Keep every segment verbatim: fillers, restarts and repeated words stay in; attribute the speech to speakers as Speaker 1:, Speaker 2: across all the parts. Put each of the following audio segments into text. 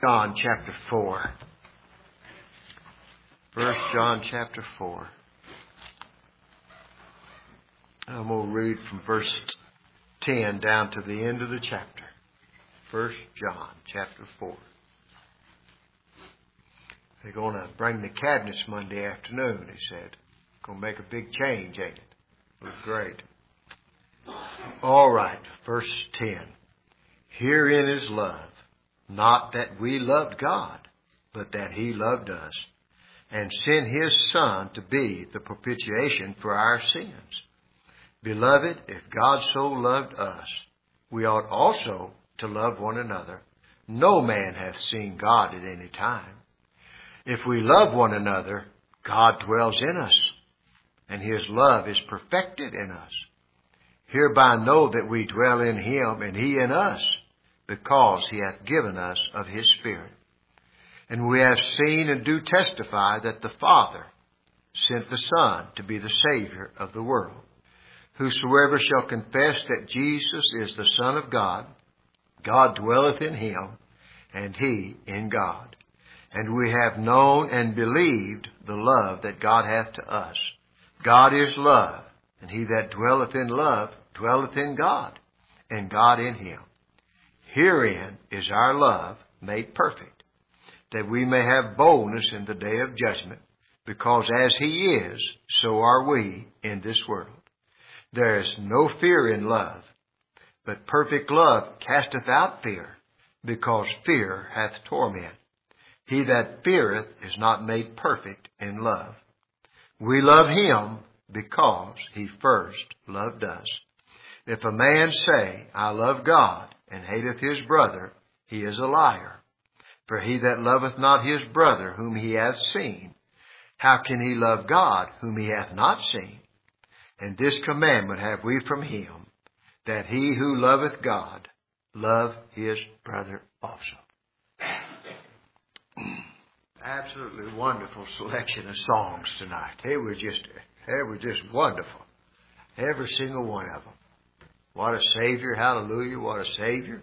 Speaker 1: John chapter four. First John chapter four. I'm going to read from verse ten down to the end of the chapter. First John chapter four. They're going to bring the cabinets Monday afternoon, he said. Going to make a big change, ain't it? It was great. All right, verse ten. Herein is love, not that we loved God, but that He loved us, and sent His Son to be the propitiation for our sins. Beloved, if God so loved us, we ought also to love one another. No man hath seen God at any time. If we love one another, God dwells in us, and His love is perfected in us. Hereby know that we dwell in Him, and He in us, because He hath given us of His Spirit. And we have seen and do testify that the Father sent the Son to be the Savior of the world. Whosoever shall confess that Jesus is the Son of God, God dwelleth in Him, and He in God. And we have known and believed the love that God hath to us. God is love, and he that dwelleth in love dwelleth in God, and God in him. Herein is our love made perfect, that we may have boldness in the day of judgment, because as He is, so are we in this world. There is no fear in love, but perfect love casteth out fear, because fear hath torment. He that feareth is not made perfect in love. We love Him because He first loved us. If a man say, I love God, and hateth his brother, he is a liar. For he that loveth not his brother whom he hath seen, how can he love God whom he hath not seen? And this commandment have we from Him, that he who loveth God love his brother also. Absolutely wonderful selection of songs tonight. They were just, they were just wonderful. Every single one of them. What a Savior. Hallelujah. What a Savior.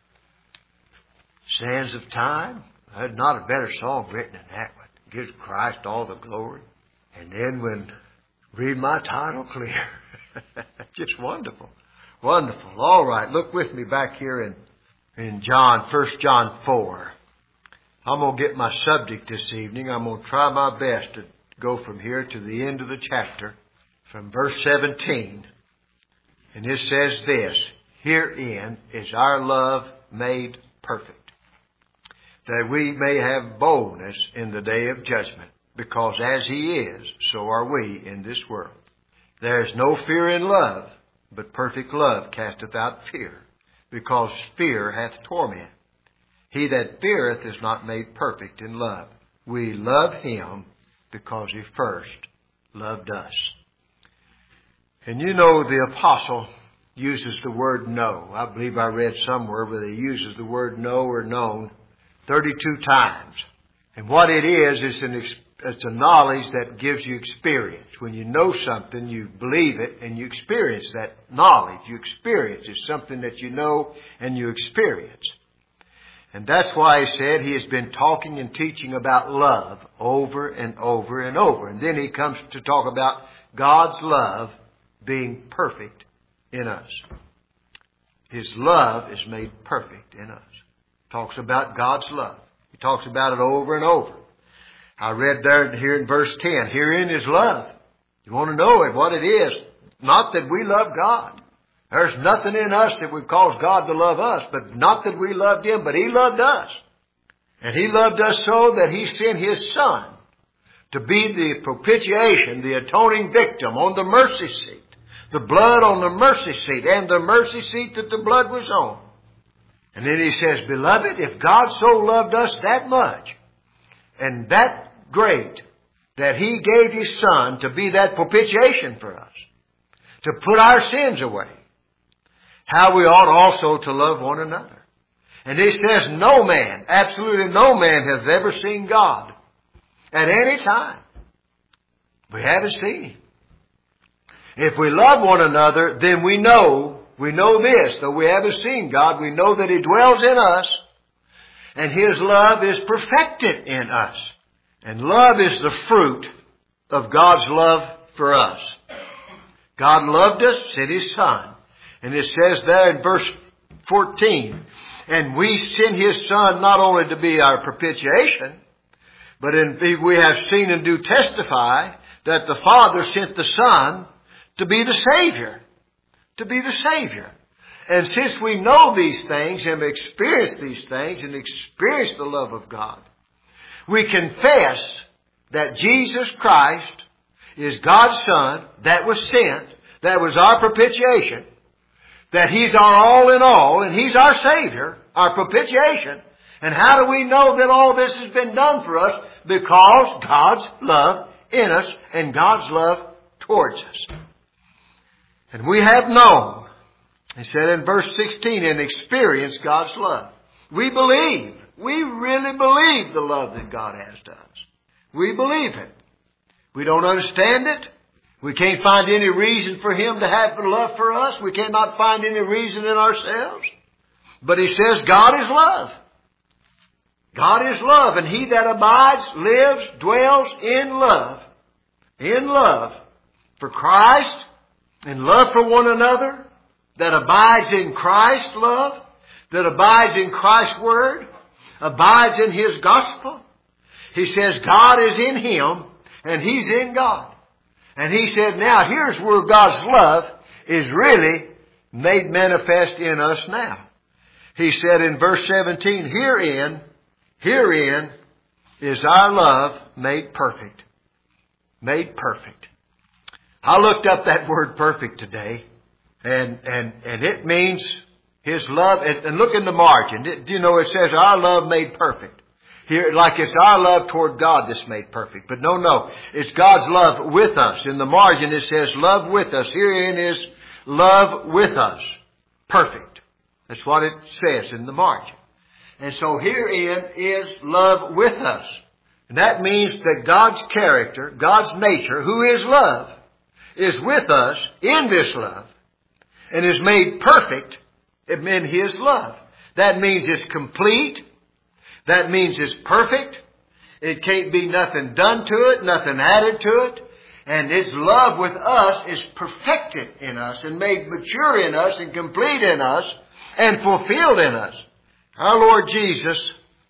Speaker 1: Sands of Time. There's not a better song written than that one. Gives Christ all the glory. And then when, read my title clear. Just wonderful. Wonderful. All right. Look with me back here in, in John, First John four. I'm going to get my subject this evening. I'm going to try my best to go from here to the end of the chapter, from verse seventeen. And it says this, herein is our love made perfect, that we may have boldness in the day of judgment, because as He is, so are we in this world. There is no fear in love, but perfect love casteth out fear, because fear hath torment. He that feareth is not made perfect in love. We love Him because He first loved us. And you know the apostle uses the word know. I believe I read somewhere where he uses the word know or known thirty-two times. And what it is, is an, it's a knowledge that gives you experience. When you know something, you believe it and you experience that knowledge. You experience it's something that you know and you experience. And that's why he said he has been talking and teaching about love over and over and over. And then he comes to talk about God's love being perfect in us. His love is made perfect in us. Talks about God's love. He talks about it over and over. I read there here in verse ten, herein is love. You want to know it, what it is. Not that we love God. There's nothing in us that would cause God to love us, but not that we loved Him, but He loved us. And He loved us so that He sent His Son to be the propitiation, the atoning victim on the mercy seat. The blood on the mercy seat, and the mercy seat that the blood was on. And then He says, Beloved, if God so loved us that much, and that great, that He gave His Son to be that propitiation for us, to put our sins away, how we ought also to love one another. And He says no man, absolutely no man has ever seen God at any time. We haven't seen Him. If we love one another, then we know, we know this, though we haven't seen God, we know that He dwells in us, And His love is perfected in us. And love is the fruit of God's love for us. God loved us, sent His Son. And it says there in verse fourteen, and we sent His Son not only to be our propitiation, but in, we have seen and do testify that the Father sent the Son to be the Savior. To be the Savior. And since we know these things and experienced these things and experienced the love of God, we confess that Jesus Christ is God's Son that was sent, that was our propitiation, that He's our all in all, and He's our Savior, our propitiation. And how do we know that all this has been done for us? Because God's love in us and God's love towards us. And we have known, he said in verse sixteen, and experienced God's love. We believe. We really believe the love that God has to us. We believe it. We don't understand it. We can't find any reason for Him to have love for us. We cannot find any reason in ourselves. But He says God is love. God is love, and he that abides, lives, dwells in love. In love for Christ and love for one another, that abides in Christ's love, that abides in Christ's Word, abides in His gospel. He says God is in him and he's in God. And he said, now here's where God's love is really made manifest in us now. He said in verse seventeen, herein, herein is our love made perfect. Made perfect. I looked up that word perfect today, and, and, and it means His love, and, and look in the margin. It, you know, it says our love made perfect. Here, like it's our love toward God that's made perfect. But no, no, it's God's love with us. In the margin it says love with us. Herein is love with us. Perfect. That's what it says in the margin. And so herein is love with us. And that means that God's character, God's nature, who is love, is with us in this love and is made perfect in His love. That means it's complete. That means it's perfect. It can't be nothing done to it, nothing added to it. And His love with us is perfected in us and made mature in us and complete in us and fulfilled in us. Our Lord Jesus,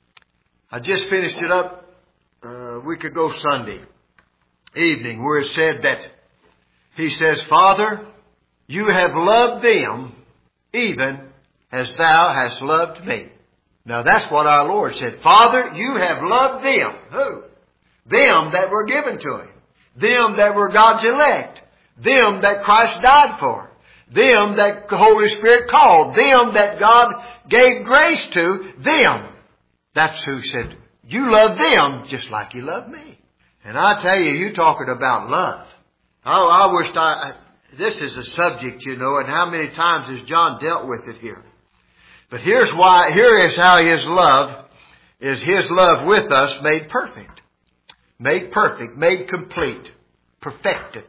Speaker 1: I just finished it up a week ago Sunday evening where it said that He says, Father, you have loved them even as thou hast loved me. Now that's what our Lord said. Father, you have loved them. Who? Them that were given to Him. Them that were God's elect. Them that Christ died for. Them that the Holy Spirit called. Them that God gave grace to. Them. That's who said, you love them just like you love me. And I tell you, you talking about love. Oh, I wish I, this is a subject, you know, and how many times has John dealt with it here? But here's why, here is how His love is His love with us made perfect. Made perfect, made complete, perfected.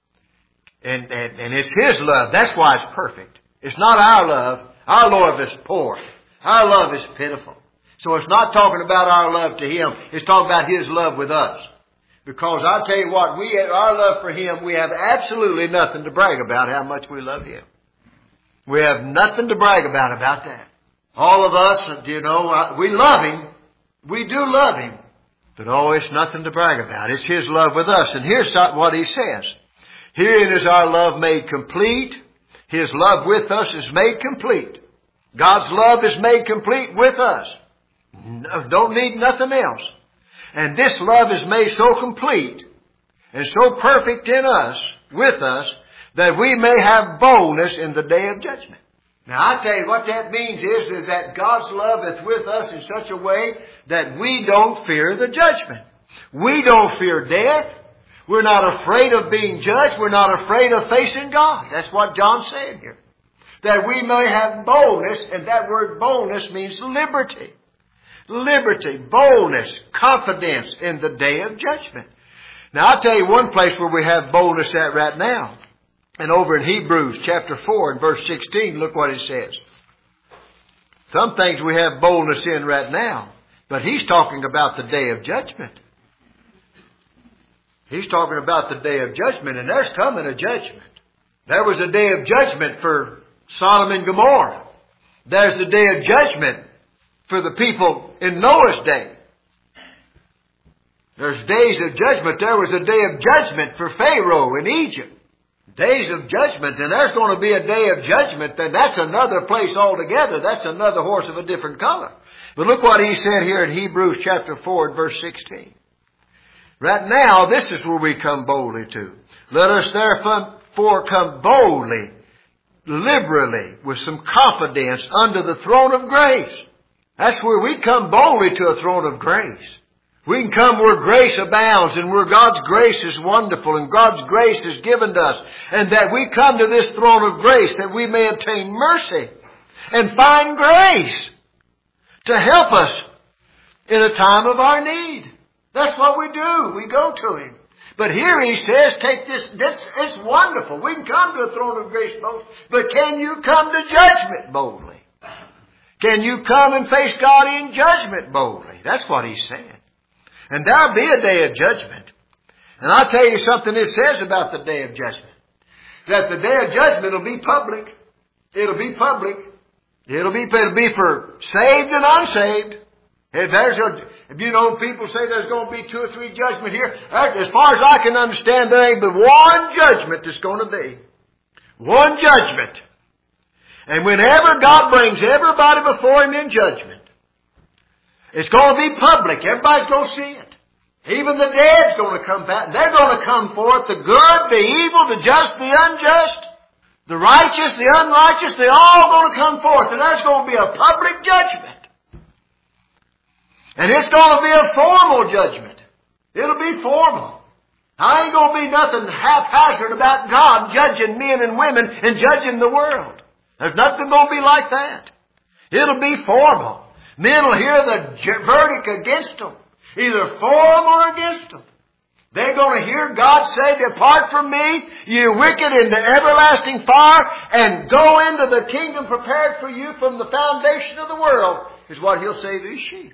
Speaker 1: And, and, and it's His love. That's why it's perfect. It's not our love. Our love is poor. Our love is pitiful. So it's not talking about our love to Him. It's talking about His love with us. Because I'll tell you what, we our love for Him, we have absolutely nothing to brag about how much we love Him. We have nothing to brag about about that. All of us, you know, we love Him. We do love Him. But oh, it's nothing to brag about. It's His love with us. And here's what He says. Herein is our love made complete. His love with us is made complete. God's love is made complete with us. No, don't need nothing else. And this love is made so complete and so perfect in us, with us, that we may have boldness in the day of judgment. Now I tell you what that means is, is that God's love is with us in such a way that we don't fear the judgment. We don't fear death. We're not afraid of being judged. We're not afraid of facing God. That's what John's saying here. That we may have boldness, and that word boldness means liberty. Liberty, boldness, confidence in the day of judgment. Now I'll tell you one place where we have boldness at right now. And over in Hebrews chapter four and verse sixteen, look what it says. Some things we have boldness in right now. But he's talking about the day of judgment. He's talking about the day of judgment, and there's coming a judgment. There was a day of judgment for Sodom and Gomorrah. There's a day of judgment for the people in Noah's day. There's days of judgment. There was a day of judgment for Pharaoh in Egypt. Days of judgment, and there's going to be a day of judgment, then that's another place altogether. That's another horse of a different color. But look what he said here in Hebrews chapter four and verse sixteen. Right now, this is where we come boldly to. Let us therefore come boldly, liberally, with some confidence under the throne of grace. That's where we come boldly to a throne of grace. We can come where grace abounds and where God's grace is wonderful and God's grace is given to us. And that we come to this throne of grace that we may obtain mercy and find grace to help us in a time of our need. That's what we do. We go to Him. But here He says, take this, this it's wonderful. We can come to a throne of grace boldly. But can you come to judgment boldly? Can you come and face God in judgment boldly? That's what He's saying. And there'll be a day of judgment. And I'll tell you something it says about the day of judgment. That the day of judgment will be public. It'll be public. It'll be, it'll be for saved and unsaved. If there's a, if you know people say there's going to be two or three judgment here, as far as I can understand, there ain't but one judgment that's going to be. One judgment. And whenever God brings everybody before Him in judgment, it's going to be public. Everybody's going to see it. Even the dead's going to come back. They're going to come forth. The good, the evil, the just, the unjust, the righteous, the unrighteous, they're all going to come forth. And there's going to be a public judgment. And it's going to be a formal judgment. It'll be formal. I ain't going to be nothing haphazard about God judging men and women and judging the world. There's nothing going to be like that. It'll be formal. Men will hear the verdict against them, either for them or against them. They're going to hear God say, depart from me, you wicked, into everlasting fire, and go into the kingdom prepared for you from the foundation of the world, is what He'll say to His sheep.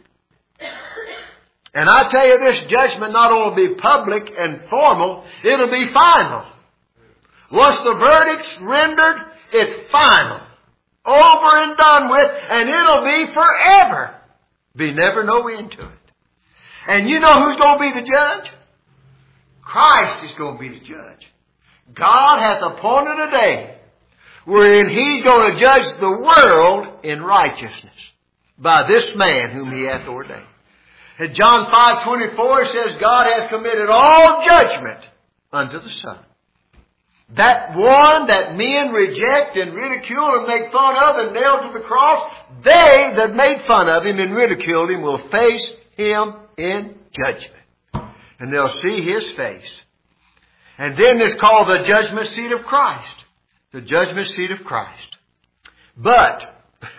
Speaker 1: And I tell you, this judgment not only be public and formal, it'll be final. Once the verdict's rendered, it's final. Over and done with, and it'll be forever. Be never no end to it. And you know who's going to be the judge? Christ is going to be the judge. God hath appointed a day wherein He's going to judge the world in righteousness by this man whom He hath ordained. In John five twenty-four it says, God hath committed all judgment unto the Son. That one that men reject and ridicule and make fun of and nail to the cross, they that made fun of Him and ridiculed Him will face Him in judgment. And they'll see His face. And then it's called the judgment seat of Christ. The judgment seat of Christ. But,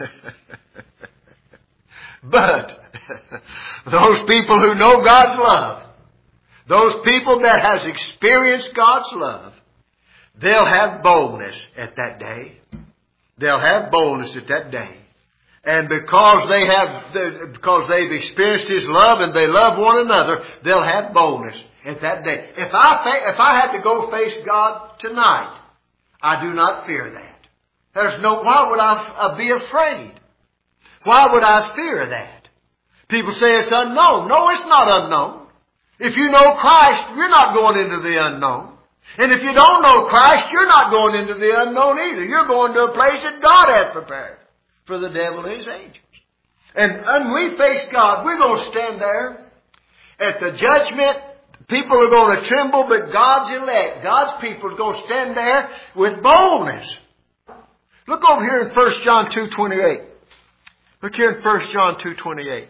Speaker 1: but, those people who know God's love, those people that has experienced God's love, they'll have boldness at that day. They'll have boldness at that day. And because they have, because they've experienced His love and they love one another, they'll have boldness at that day. If I, if I had to go face God tonight, I do not fear that. There's no, why would I be afraid? Why would I fear that? People say it's unknown. No, it's not unknown. If you know Christ, you're not going into the unknown. And if you don't know Christ, you're not going into the unknown either. You're going to a place that God has prepared for the devil and his angels. And when we face God, we're going to stand there at the judgment. People are going to tremble, but God's elect, God's people, is going to stand there with boldness. Look over here in First John two twenty-eight. Look here in First John two twenty-eight.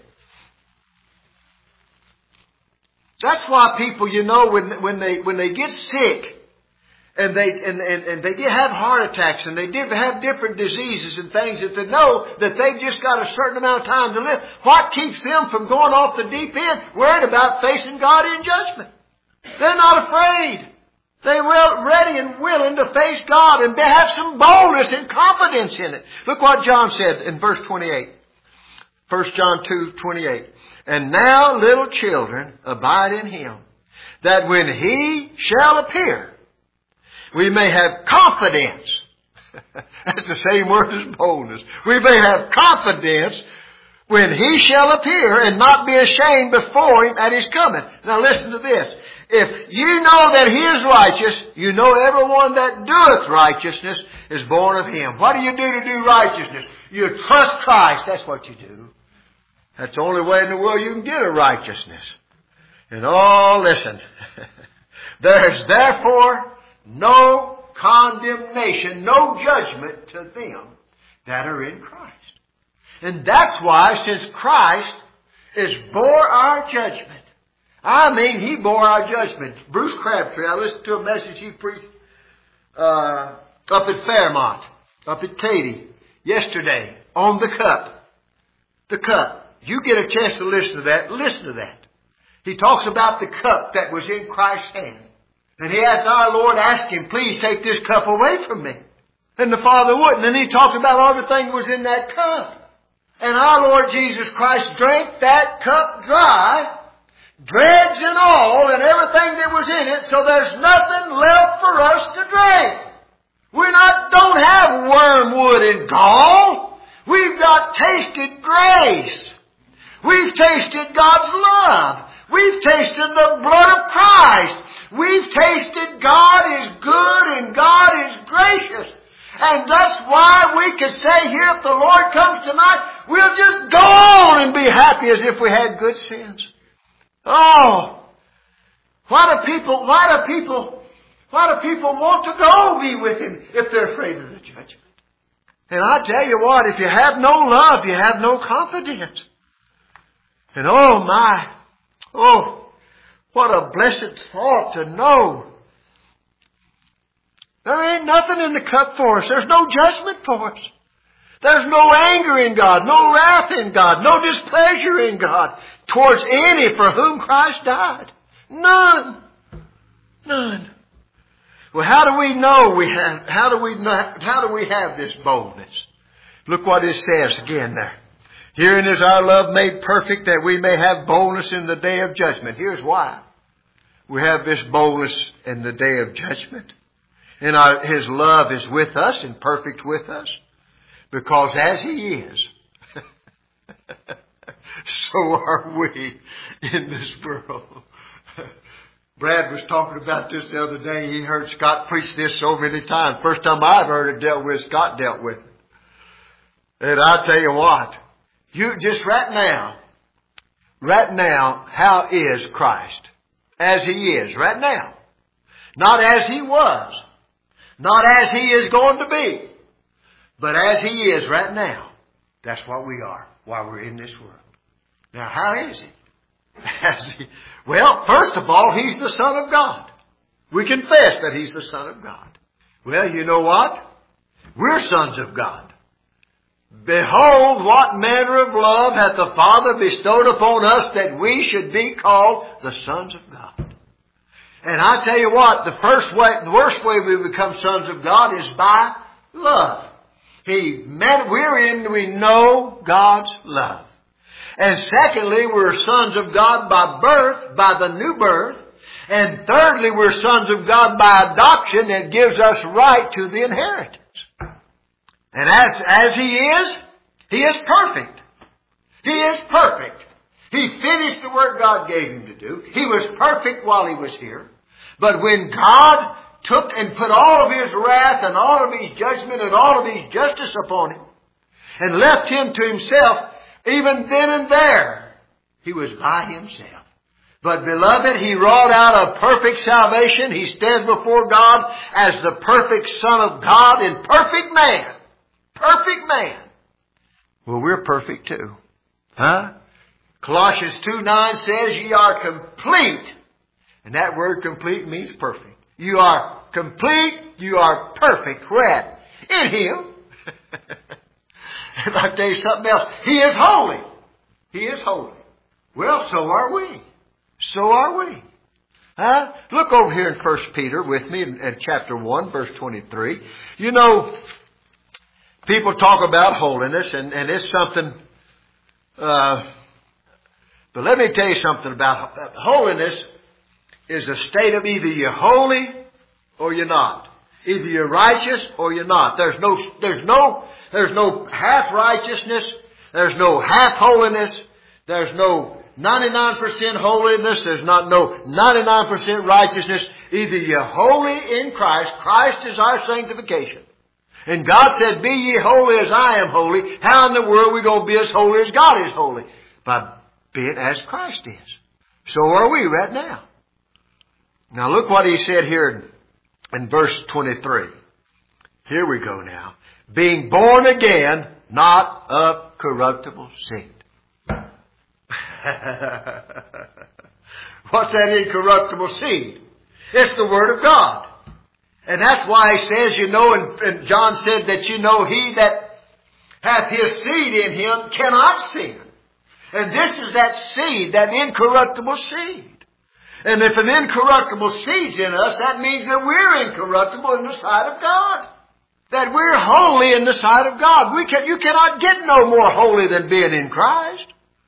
Speaker 1: That's why people, you know, when when they when they get sick and they and, and, and they get, have heart attacks and they did have different diseases and things, that they know that they've just got a certain amount of time to live. What keeps them from going off the deep end, worried about facing God in judgment? They're not afraid. They're well, ready and willing to face God, and they have some boldness and confidence in it. Look what John said in verse twenty-eight. First John two twenty-eight. And now, little children, abide in Him, that when He shall appear, we may have confidence. That's the same word as boldness. We may have confidence when He shall appear and not be ashamed before Him at His coming. Now listen to this. If you know that He is righteous, you know everyone that doeth righteousness is born of Him. What do you do to do righteousness? You trust Christ. That's what you do. That's the only way in the world you can get a righteousness. And oh, listen. There is therefore no condemnation, no judgment to them that are in Christ. And that's why, since Christ is bore our judgment, I mean, He bore our judgment. Bruce Crabtree, I listened to a message he preached uh, up at Fairmont, up at Katy, yesterday, on the cup. The cup. You get a chance to listen to that, listen to that. He talks about the cup that was in Christ's hand. And he asked our Lord, ask Him, please take this cup away from me. And the Father wouldn't. And He talked about everything that was in that cup. And our Lord Jesus Christ drank that cup dry, dregs and all, and everything that was in it, so there's nothing left for us to drink. We not don't have wormwood and gall. We've got tasted grace. We've tasted God's love. We've tasted the blood of Christ. We've tasted God is good and God is gracious. And that's why we can say here, if the Lord comes tonight, we'll just go on and be happy as if we had good sins. Oh, why do people, why do people, why do people want to go be with Him if they're afraid of the judgment? And I tell you what, if you have no love, you have no confidence. And oh my, oh, what a blessed thought to know. There ain't nothing in the cup for us. There's no judgment for us. There's no anger in God, no wrath in God, no displeasure in God towards any for whom Christ died. None. None. Well, how do we know we have, how do we know, how do we have this boldness? Look what it says again there. Herein is our love made perfect, that we may have boldness in the day of judgment. Here's why. We have this boldness in the day of judgment. And our, His love is with us and perfect with us. Because as He is, so are we in this world. Brad was talking about this the other day. He heard Scott preach this so many times. First time I've heard it dealt with, Scott dealt with it. And I tell you what, you just right now, right now, how is Christ? As He is, right now. Not as He was. Not as He is going to be. But as He is right now. That's what we are while we're in this world. Now, how is He? As he well, first of all, He's the Son of God. We confess that He's the Son of God. Well, you know what? We're sons of God. Behold, what manner of love hath the Father bestowed upon us, that we should be called the sons of God. And I tell you what, the first way, the worst way we become sons of God is by love. He meant we're in, we know God's love. And secondly, we're sons of God by birth, by the new birth. And thirdly, we're sons of God by adoption, that gives us right to the inheritance. And as, as He is, He is perfect. He is perfect. He finished the work God gave Him to do. He was perfect while He was here. But when God took and put all of His wrath and all of His judgment and all of His justice upon Him and left Him to Himself, even then and there, He was by Himself. But beloved, He wrought out a perfect salvation. He stands before God as the perfect Son of God and perfect man. Perfect man. Well, we're perfect too. Huh? Colossians two nine says, ye are complete. And that word complete means perfect. You are complete. You are perfect. Where at? In Him. And I'll tell you something else. He is holy. He is holy. Well, so are we. So are we. Huh? Look over here in First Peter with me in, in chapter one, verse twenty-three. You know, people talk about holiness, and, and it's something Uh, but let me tell you something about holiness is a state of either you're holy or you're not. Either you're righteous or you're not. There's no, there's no, there's no half righteousness. There's no half holiness. There's no ninety-nine percent holiness. There's not no ninety-nine percent righteousness. Either you're holy in Christ. Christ is our sanctification. And God said, be ye holy as I am holy. How in the world are we going to be as holy as God is holy? By being as Christ is. So are we right now. Now look what he said here in verse twenty-three. Here we go now. Being born again, not of corruptible seed. What's that incorruptible seed? It's the Word of God. And that's why he says, you know, and, and John said that, you know, he that hath his seed in him cannot sin. And this is that seed, that incorruptible seed. And if an incorruptible seed's in us, that means that we're incorruptible in the sight of God. That we're holy in the sight of God. We can, you cannot get no more holy than being in Christ.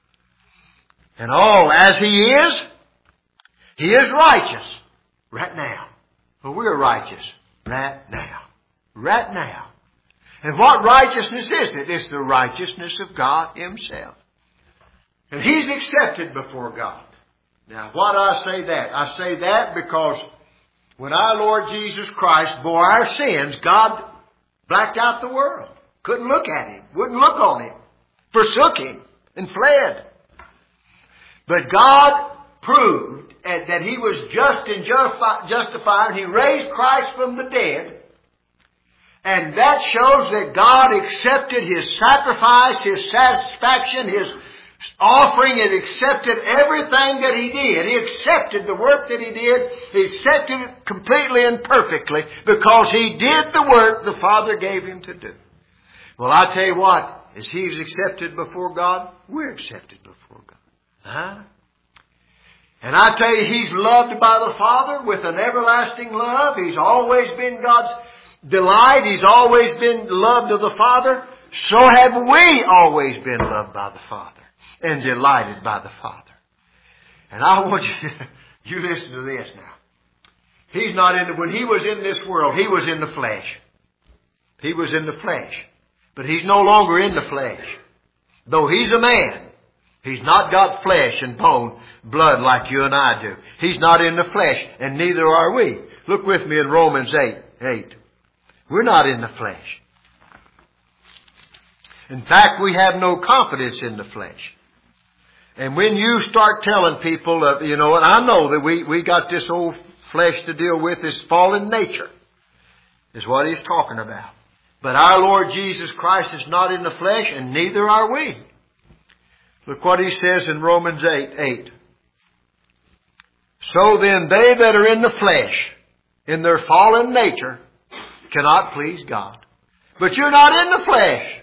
Speaker 1: And oh, as He is, He is righteous right now. Well, we're righteous right now. Right now. And what righteousness is it? It's the righteousness of God Himself. And He's accepted before God. Now, why do I say that? I say that because when our Lord Jesus Christ bore our sins, God blacked out the world. Couldn't look at Him. Wouldn't look on Him. Forsook Him and fled. But God proved that He was just and justified. He raised Christ from the dead. And that shows that God accepted His sacrifice, His satisfaction, His offering, and accepted everything that He did. He accepted the work that He did. He accepted it completely and perfectly because He did the work the Father gave Him to do. Well, I tell you what, as He's accepted before God, we're accepted before God. Huh? And I tell you, He's loved by the Father with an everlasting love. He's always been God's delight. He's always been loved of the Father. So have we always been loved by the Father and delighted by the Father. And I want you, you listen to this now. He's not in the, when He was in this world, He was in the flesh. He was in the flesh. But He's no longer in the flesh. Though He's a man, He's not got flesh and bone, blood like you and I do. He's not in the flesh, and neither are we. Look with me in Romans eight. eight. We're not in the flesh. In fact, we have no confidence in the flesh. And when you start telling people, uh, you know, and I know that we, we got this old flesh to deal with, this fallen nature, is what he's talking about. But our Lord Jesus Christ is not in the flesh, and neither are we. Look what he says in Romans eight. eight. So then they that are in the flesh, in their fallen nature, cannot please God. But you're not in the flesh.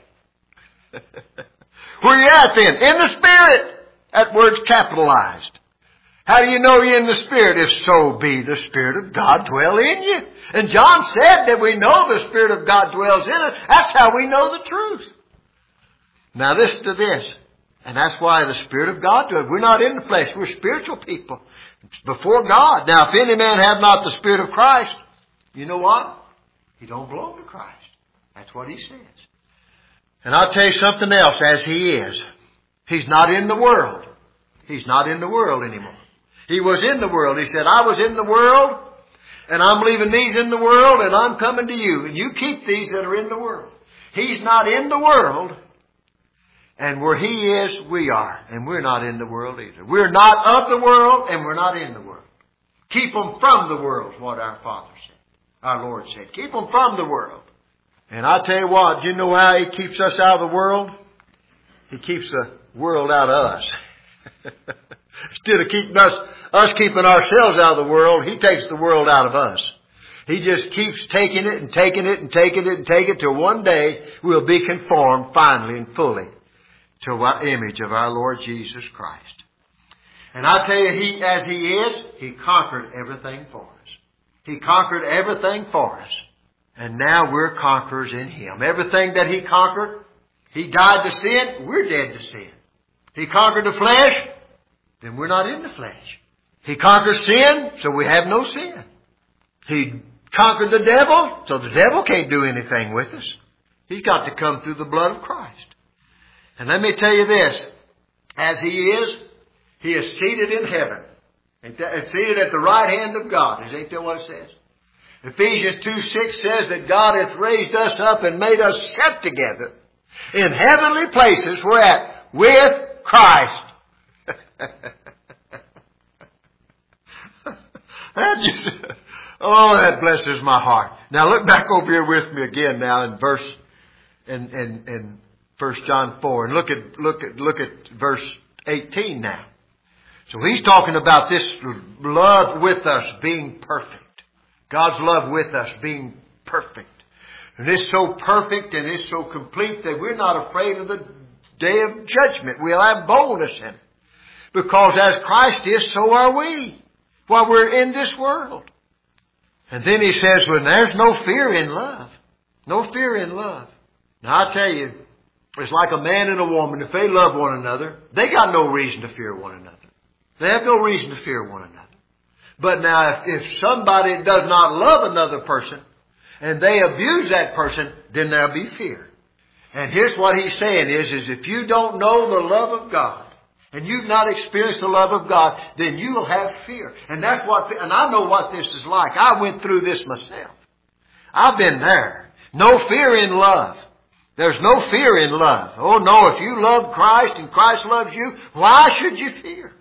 Speaker 1: Where you at then? In the Spirit. That word's capitalized. How do you know you're in the Spirit? If so be the Spirit of God dwell in you. And John said that we know the Spirit of God dwells in us. That's how we know the truth. Now listen to this. And that's why the Spirit of God does. We're not in the flesh. We're spiritual people. It's before God. Now, if any man have not the Spirit of Christ, you know what? He don't belong to Christ. That's what he says. And I'll tell you something else. As he is, he's not in the world. He's not in the world anymore. He was in the world. He said, I was in the world, and I'm leaving these in the world, and I'm coming to you. And you keep these that are in the world. He's not in the world. And where He is, we are. And we're not in the world either. We're not of the world, and we're not in the world. Keep them from the world, is what our Father said. Our Lord said. Keep them from the world. And I tell you what, do you know how He keeps us out of the world? He keeps the world out of us. Instead of keeping us, us keeping ourselves out of the world, He takes the world out of us. He just keeps taking it and taking it and taking it and taking it till one day we'll be conformed finally and fully to the image of our Lord Jesus Christ. And I tell you, He, as He is, He conquered everything for us. He conquered everything for us. And now we're conquerors in Him. Everything that He conquered, He died to sin, we're dead to sin. He conquered the flesh, then we're not in the flesh. He conquered sin, so we have no sin. He conquered the devil, so the devil can't do anything with us. He's got to come through the blood of Christ. And let me tell you this, as He is, He is seated in heaven. Ain't that, seated at the right hand of God. Ain't that what it says? Ephesians two six says that God hath raised us up and made us sit together in heavenly places. We're at with Christ. That just, oh, that blesses my heart. Now look back over here with me again now in verse, in, in, in First John four, and look at, look at, look at verse eighteen now. So he's talking about this love with us being perfect. God's love with us being perfect. And it's so perfect and it's so complete that we're not afraid of the day of judgment. We'll have boldness in it. Because as Christ is, so are we while we're in this world. And then he says, well, there's no fear in love. No fear in love. Now I tell you, it's like a man and a woman. If they love one another, they got no reason to fear one another. They have no reason to fear one another. But now if, if somebody does not love another person and they abuse that person, then there'll be fear. And here's what he's saying is, is if you don't know the love of God and you've not experienced the love of God, then you will have fear. And that's what, and I know what this is like. I went through this myself. I've been there. No fear in love. There's no fear in love. Oh no, if you love Christ and Christ loves you, why should you fear?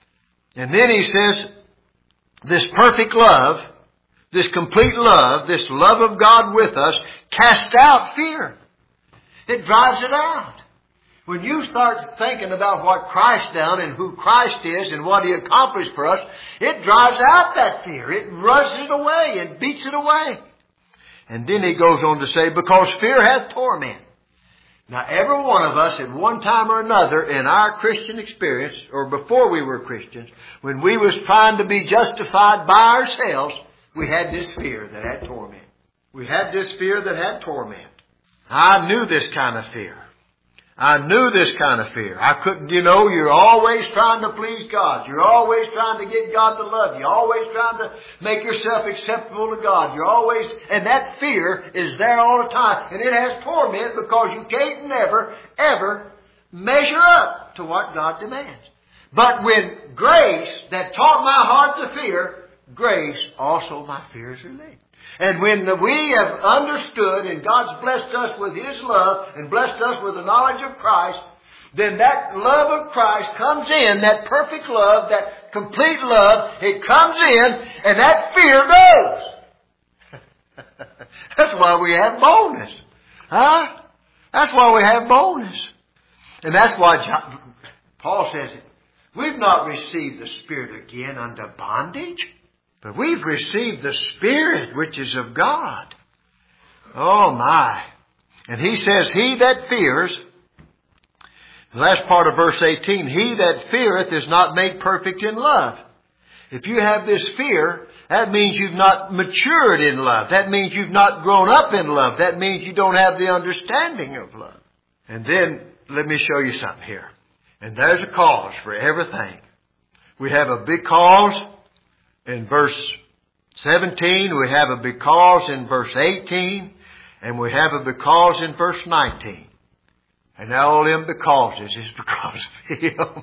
Speaker 1: And then he says, this perfect love, this complete love, this love of God with us, casts out fear. It drives it out. When you start thinking about what Christ done and who Christ is and what He accomplished for us, it drives out that fear. It rushes it away. It beats it away. And then he goes on to say, because fear hath torment. Now every one of us at one time or another in our Christian experience, or before we were Christians, when we was trying to be justified by ourselves, we had this fear that had torment. We had this fear that had torment. I knew this kind of fear. I knew this kind of fear. I couldn't, you know, you're always trying to please God. You're always trying to get God to love you. You're always trying to make yourself acceptable to God. You're always, and that fear is there all the time. And it has torment because you can't never, ever measure up to what God demands. But when grace that taught my heart to fear, grace also my fears relieved. And when we have understood and God's blessed us with His love and blessed us with the knowledge of Christ, then that love of Christ comes in, that perfect love, that complete love, it comes in and that fear goes. That's why we have boldness. Huh? That's why we have boldness. And that's why John, Paul says it. We've not received the Spirit again unto bondage, but we've received the Spirit which is of God. Oh my. And he says, he that fears, the last part of verse eighteen, he that feareth is not made perfect in love. If you have this fear, that means you've not matured in love. That means you've not grown up in love. That means you don't have the understanding of love. And then, let me show you something here. And there's a cause for everything. We have a big cause in verse seventeen, we have a because in verse eighteen, and we have a because in verse nineteen. And all them becauses is because of Him.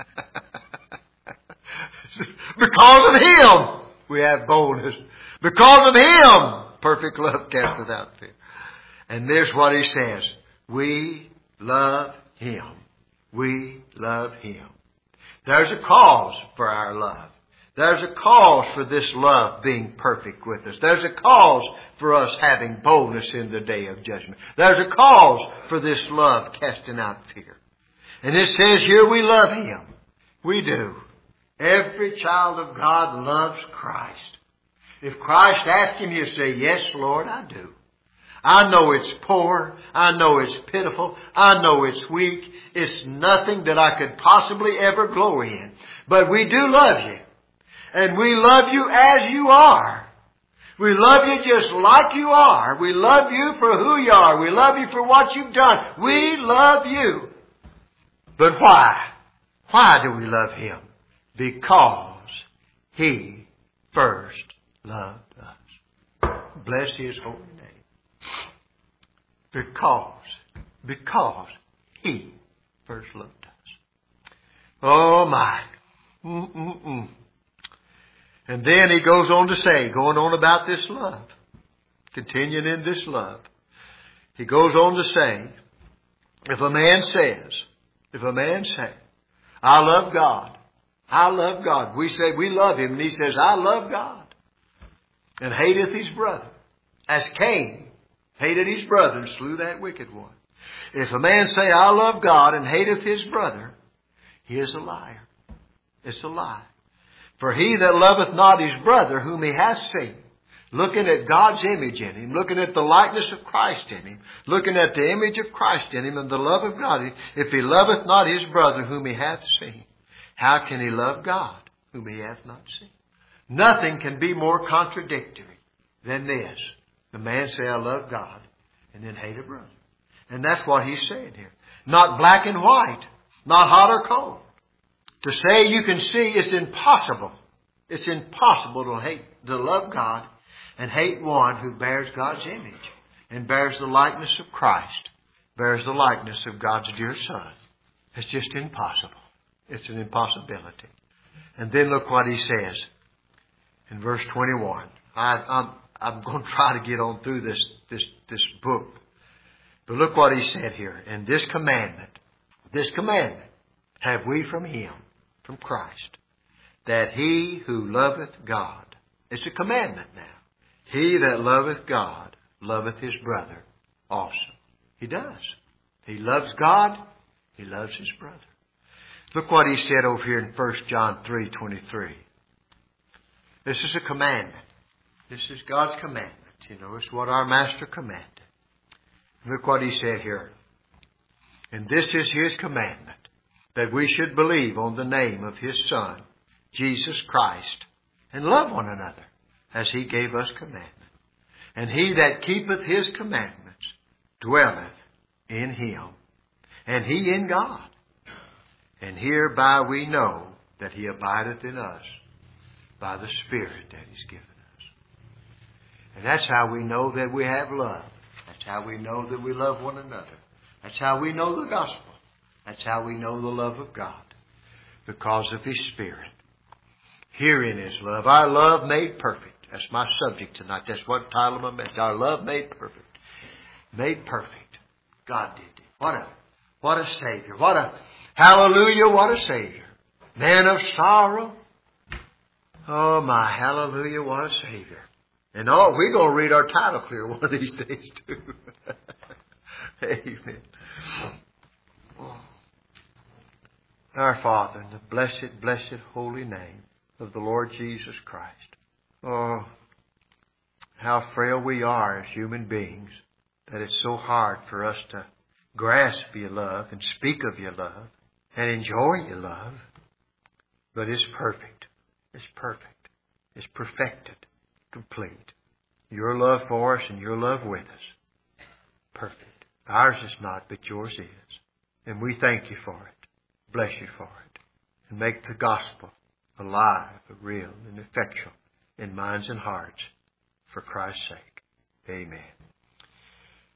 Speaker 1: Because of Him, we have boldness. Because of Him, perfect love casteth out fear. And there's what he says. We love Him. We love Him. There's a cause for our love. There's a cause for this love being perfect with us. There's a cause for us having boldness in the day of judgment. There's a cause for this love casting out fear. And it says here we love Him. We do. Every child of God loves Christ. If Christ asks him, he'll say, yes, Lord, I do. I know it's poor. I know it's pitiful. I know it's weak. It's nothing that I could possibly ever glory in. But we do love you. And we love you as you are. We love you just like you are. We love you for who you are. We love you for what you've done. We love you. But why? Why do we love Him? Because He first loved us. Bless His holy name. Because, because He first loved us. Oh my. Mm-mm-mm. And then he goes on to say, going on about this love, continuing in this love, he goes on to say, if a man says, if a man says, I love God, I love God. We say we love Him, and he says, I love God, and hateth his brother, as Cain hated his brother and slew that wicked one. If a man say, I love God, and hateth his brother, he is a liar. It's a lie. For he that loveth not his brother whom he hath seen, looking at God's image in him, looking at the likeness of Christ in him, looking at the image of Christ in him and the love of God, if he loveth not his brother whom he hath seen, how can he love God whom he hath not seen? Nothing can be more contradictory than this. The man say, I love God, and then hate a brother. And that's what he's saying here. Not black and white, not hot or cold. To say you can see, it's impossible. It's impossible to hate, to love God and hate one who bears God's image and bears the likeness of Christ, bears the likeness of God's dear Son. It's just impossible. It's an impossibility. And then look what he says in verse twenty-one. I, I'm, I'm going to try to get on through this, this, this book. But look what he said here. And this commandment, this commandment have we from Him, from Christ, that he who loveth God, it's a commandment now, he that loveth God loveth his brother also. He does. He loves God. He loves his brother. Look what he said over here in First John three twenty-three. This is a commandment. This is God's commandment. You know, it's what our Master commanded. Look what he said here. And this is His commandment, that we should believe on the name of His Son, Jesus Christ, and love one another as He gave us commandment. And he that keepeth His commandments dwelleth in Him, and He in God. And hereby we know that He abideth in us by the Spirit that He's given us. And that's how we know that we have love. That's how we know that we love one another. That's how we know the gospel. That's how we know the love of God. Because of His Spirit. Herein is love. Our love made perfect. That's my subject tonight. That's what the title of my message. Our love made perfect. Made perfect. God did it. What a, what a Savior. What a, hallelujah, what a Savior. Man of sorrow. Oh my, hallelujah, what a Savior. And oh, we're going to read our title clear one of these days too. Amen. Our Father, in the blessed, blessed holy name of the Lord Jesus Christ. Oh, how frail we are as human beings, that it's so hard for us to grasp your love and speak of your love and enjoy your love. But it's perfect. It's perfect. It's perfected. Complete. Your love for us and your love with us. Perfect. Ours is not, but yours is. And we thank you for it. Bless you for it. And make the gospel alive, real, and effectual in minds and hearts for Christ's sake. Amen.